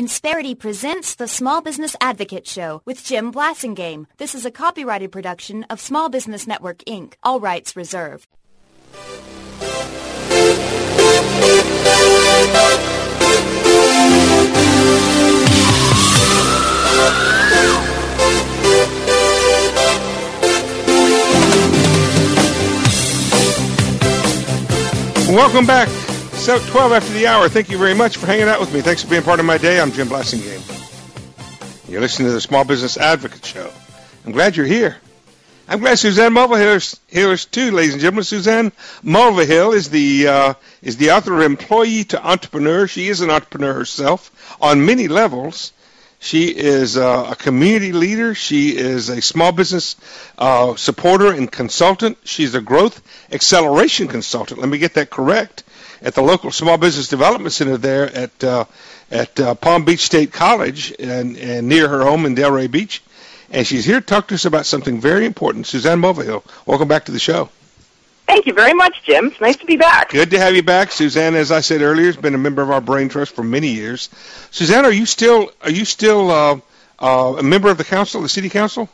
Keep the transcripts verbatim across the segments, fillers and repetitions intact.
Insperity presents the Small Business Advocate Show with Jim Blasingame. This is a copyrighted production of Small Business Network, Incorporated. All rights reserved. Welcome back. So twelve after the hour. Thank you very much for hanging out with me. Thanks for being part of my day. I'm Jim Blasingame. You're listening to the Small Business Advocate Show. I'm glad you're here. I'm glad Suzanne Mulvihill is here too, ladies and gentlemen. Suzanne Mulvihill is the uh, is the author of Employee to Entrepreneur. She is an entrepreneur herself on many levels. She is uh, a community leader. She is a small business uh, supporter and consultant. She's a growth acceleration consultant. Let me get that correct. At the local Small Business Development Center there at uh, at uh, Palm Beach State College and, and near her home in Delray Beach. And she's here to talk to us about something very important. Suzanne Mulvihill, welcome back to the show. Thank you very much, Jim. It's nice to be back. Good to have you back. Suzanne, as I said earlier, has been a member of our Brain Trust for many years. Suzanne, are you still are you still uh, uh, a member of the council, the city council?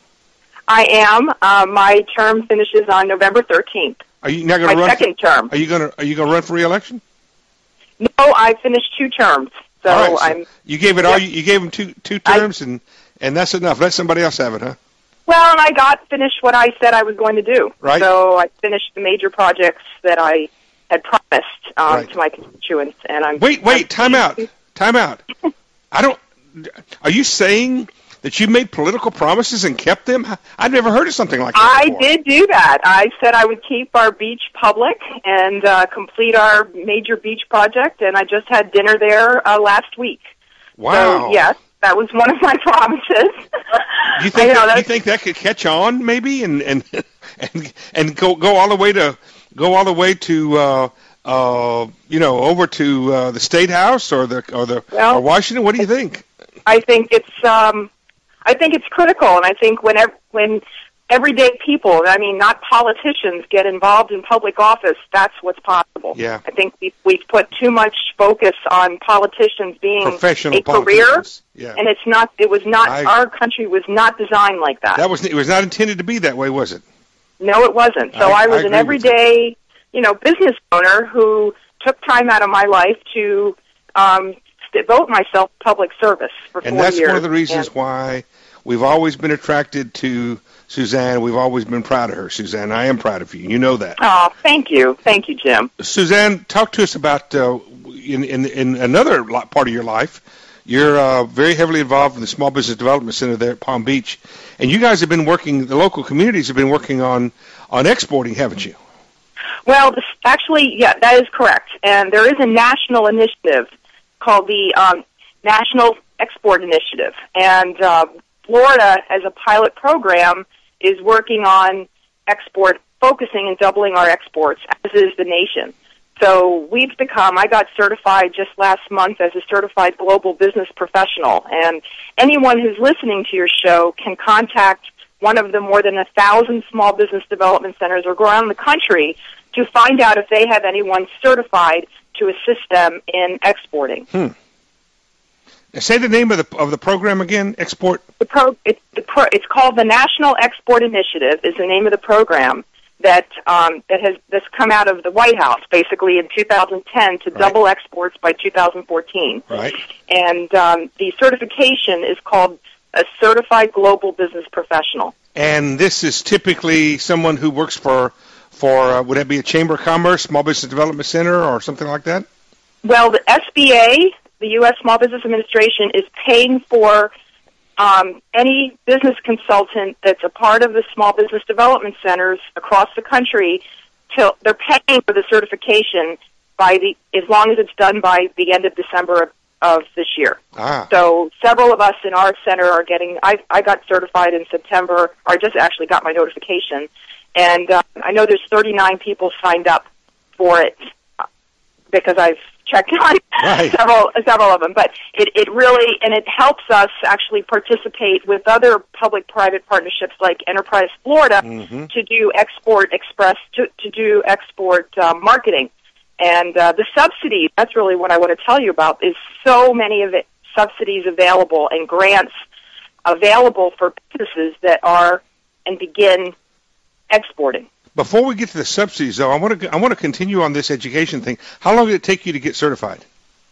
I am. Uh, my term finishes on November thirteenth. Are you not going to my run? My second for, term. Are you going to Are you going to run for re-election? No, I finished two terms. So, all right, so I'm. You gave it yeah. all. You, you gave them two two terms, I, and and that's enough. Let somebody else have it, huh? Well, and I got finished what I said I was going to do. Right. So I finished the major projects that I had promised um, right. to my constituents, and I'm. Wait, wait, I'm, time out, time out. I don't. Are you saying that you made political promises and kept them? I've never heard of something like that I before. did do that. I said I would keep our beach public and uh, complete our major beach project, and I just had dinner there uh, last week. Wow. So, yes, that was one of my promises. You think I know, that, you think that could catch on, maybe, and and and, and go go all the way to go all the way to uh, uh, you know over to uh, the State House or the or the well, or Washington? What do you think? I think it's um, I think it's critical, and I think when ev- when everyday people, I mean, not politicians, get involved in public office, that's what's possible. Yeah. I think we've, we've put too much focus on politicians being professional a career, yeah. and it's not. It was not. I, our country was not designed like that. That was. It was not intended to be that way, was it? No, it wasn't. So I, I was I an everyday, you know, business owner who took time out of my life to um, devote myself to public service for and four that's years. one of the reasons and, why we've always been attracted to Suzanne. We've always been proud of her, Suzanne. I am proud of you. You know that. Oh, thank you. Thank you, Jim. Suzanne, talk to us about, uh, in, in, in another part of your life, you're uh, very heavily involved in the Small Business Development Center there at Palm Beach. And you guys have been working, the local communities have been working on, on exporting, haven't you? Well, this, actually, yeah, that is correct. And there is a national initiative called the um, National Export Initiative. And uh, Florida, as a pilot program, is working on export, focusing and doubling our exports, as is the nation. So we've become, I got certified just last month as a certified global business professional. And anyone who's listening to your show can contact one of the more than a thousand small business development centers around the country to find out if they have anyone certified to assist them in exporting. Hmm. Say the name of the of the program again. Export. The pro, it's, the pro, it's called the National Export Initiative. Is the name of the program that um, that has that's come out of the White House, basically in two thousand ten, to right. double exports by two thousand fourteen. Right. And um, the certification is called a Certified Global Business Professional. And this is typically someone who works for for uh, would that be a Chamber of Commerce, Small Business Development Center, or something like that? Well, the S B A, the U S Small Business Administration, is paying for um, any business consultant that's a part of the small business development centers across the country. Till they're paying for the certification by the as long as it's done by the end of December of, of this year. Ah. So several of us in our center are getting. I I got certified in September, or I just actually got my notification, and uh, I know there's thirty-nine people signed up for it because I've checked on right. several several of them. But it, it really, and it helps us actually participate with other public-private partnerships like Enterprise Florida mm-hmm. to do export express, to, to do export uh, marketing. And uh, the subsidies, that's really what I want to tell you about, is so many of it, subsidies available and grants available for businesses that are and begin exporting. Before we get to the subsidies, though, I want to I want to continue on this education thing. How long did it take you to get certified?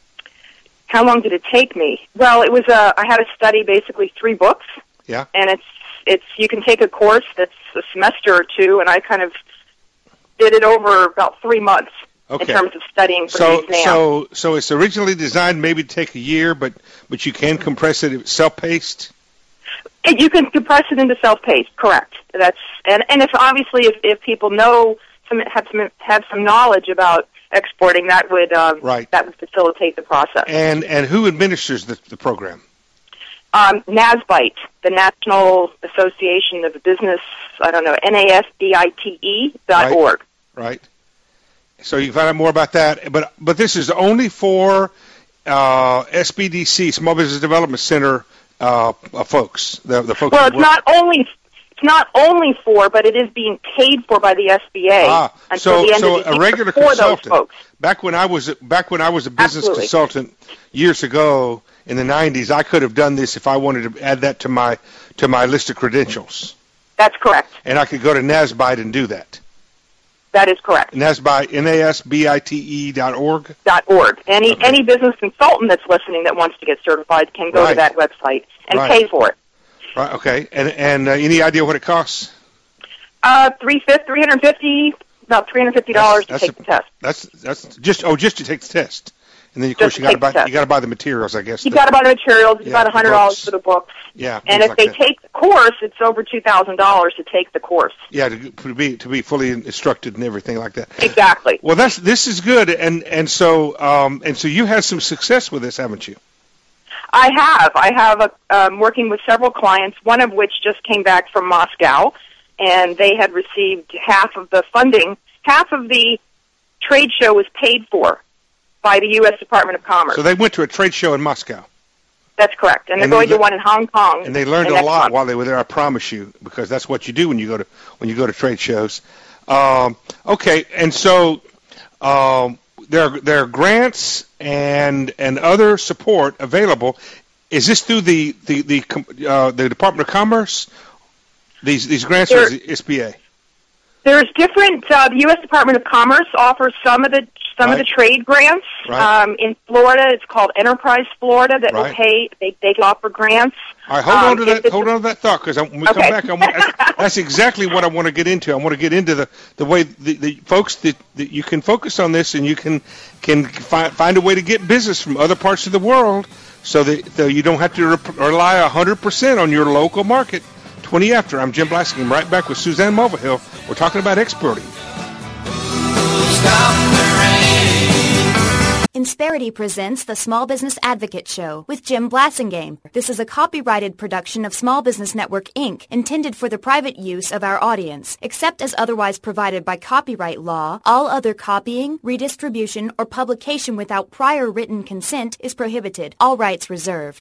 How long did it take me? Well, it was a, I had to study basically three books. Yeah. And it's it's you can take a course that's a semester or two, and I kind of did it over about three months okay. in terms of studying for so, the exam. So so it's originally designed maybe to take a year, but but you can compress it. It's self-paced. It, you can compress it into self-paced, correct? That's and and if obviously if, if people know some have some have some knowledge about exporting, that would um, right. that would facilitate the process. And and who administers the, the program? Um, NASBITE, the National Association of Business. I don't know, N A S B I T E dot org. Right. right. So you can find out more about that. But but this is only for uh, S B D C, Small Business Development Center. Uh, uh, folks, the, the folks. Well, it's not only it's not only for, but it is being paid for by the S B A ah, until so, the end so of the a year regular for consultant. those folks. Back when I was back when I was a business Absolutely. consultant years ago in the nineties, I could have done this if I wanted to add that to my to my list of credentials. That's correct. And I could go to NASBITE and do that. That is correct. NASBITE, N A S B I T E dot org. Dot org. Any okay. any business consultant that's listening that wants to get certified can go right. to that website and right. pay for it. Right. Okay. And and uh, any idea what it costs? Uh, three fifty, three hundred fifty, about three hundred fifty dollars to take a, the test. That's that's just oh just to take the test, and then of Just course you got to buy test. you got to buy the materials, I guess. You the, got to buy the materials. It's yeah, about a hundred dollars books. for the books. Yeah. And if like they that. take the course, it's over two thousand dollars to take the course. Yeah, to, to be to be fully instructed and everything like that. Exactly. Well, that's this is good, and and so um and so you had some success with this, haven't you? I have. I have a, um, working with several clients, one of which just came back from Moscow, and they had received half of the funding. Half of the trade show was paid for by the U S Department of Commerce. So they went to a trade show in Moscow. That's correct, and they're And going they, to one in Hong Kong. And they learned the a next lot month. while they were there. I promise you, because that's what you do when you go to when you go to trade shows. Um, okay, and so um, there are, there are grants and and other support available. Is this through the the the, uh, the Department of Commerce? These these grants There, or is it S B A? There's different. Uh, the U S Department of Commerce offers some of the some right. of the trade grants. Right. Um, in Florida, it's called Enterprise Florida that right. will pay. They they offer grants. All right, hold um, on to that. Hold on to that thought, because when we okay. come back, I want, that's, that's exactly what I want to get into. I want to get into the, the way the, the folks that, that you can focus on this, and you can can find find a way to get business from other parts of the world, so that, that you don't have to re- rely a hundred percent on your local market. Twenty after, I'm Jim Blasingame. I'm right back with Suzanne Mulvihill. We're talking about exporting. Insperity presents the Small Business Advocate Show with Jim Blasingame. This is a copyrighted production of Small Business Network, Incorporated, intended for the private use of our audience. Except as otherwise provided by copyright law, all other copying, redistribution, or publication without prior written consent is prohibited. All rights reserved.